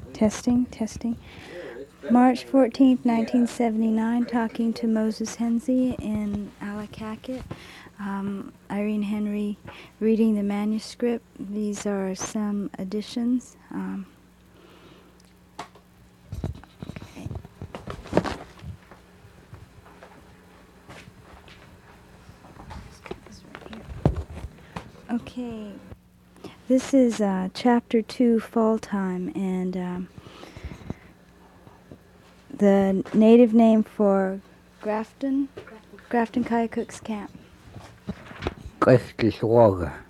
Testing, testing. March 14th, 1979, talking to Moses Henze in Allakaket. Irene Henry reading the manuscript. These are some additions. Okay. Okay. This is chapter 2, Fall Time, and the native name for Grafton Kayakooks Camp. Christus Water.